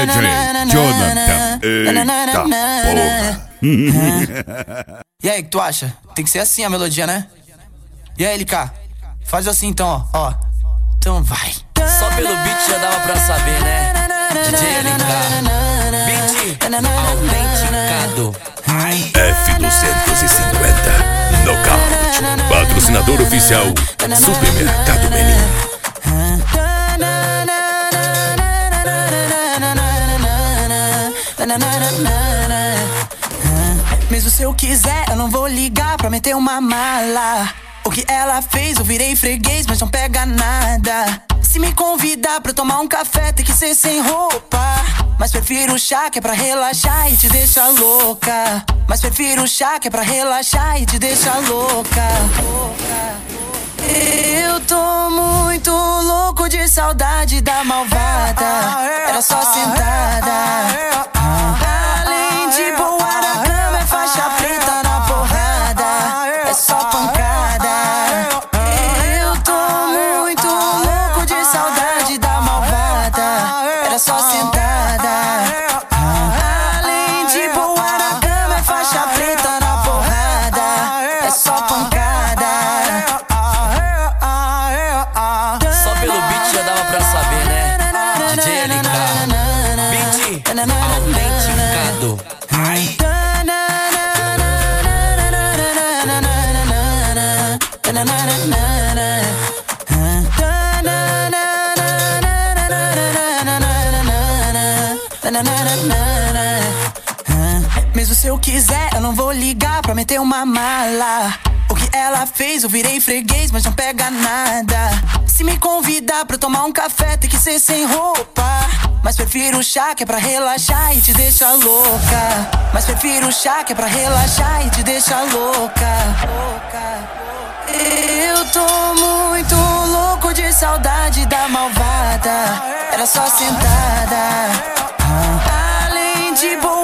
DJ Jonathan. Eita porra. E aí, o que tu acha? Tem que ser assim a melodia, né? E aí, LK? Faz assim então, ó. Então vai. Só pelo beat já dava pra saber, né? DJ LK, beat autenticado. F250 Knockout. Patrocinador oficial Supermercado Menin. Mesmo se eu quiser, eu não vou ligar pra meter uma mala. O que ela fez, eu virei freguês, mas não pega nada. Se me convidar pra tomar um café, tem que ser sem roupa. Mas prefiro o chá que é pra relaxar e te deixa louca. Mas prefiro o chá que é pra relaxar e te deixa louca. Eu tô muito louco de saudade da malvada. Era só sentada. Além de boa na cama, é faixa preta na porrada. É só pancada. Eu tô muito louco de saudade da malvada. Era só sentada. Além de boa na cama, é faixa preta na porrada. É só pancada. Só pelo beat já dava pra saber, né? DJ LK, beat autenticado. Mesmo se eu quiser, eu não vou ligar pra meter uma mala. O que ela fez, eu virei freguês, mas não pega nada. Se me convidar pra tomar um café, tem que ser sem roupa. Mas prefiro o chá que é pra relaxar e te deixa louca. Mas prefiro o chá que é pra relaxar e te deixa louca. Eu tô muito louco de saudade da malvada. Era só sentada. Além de boa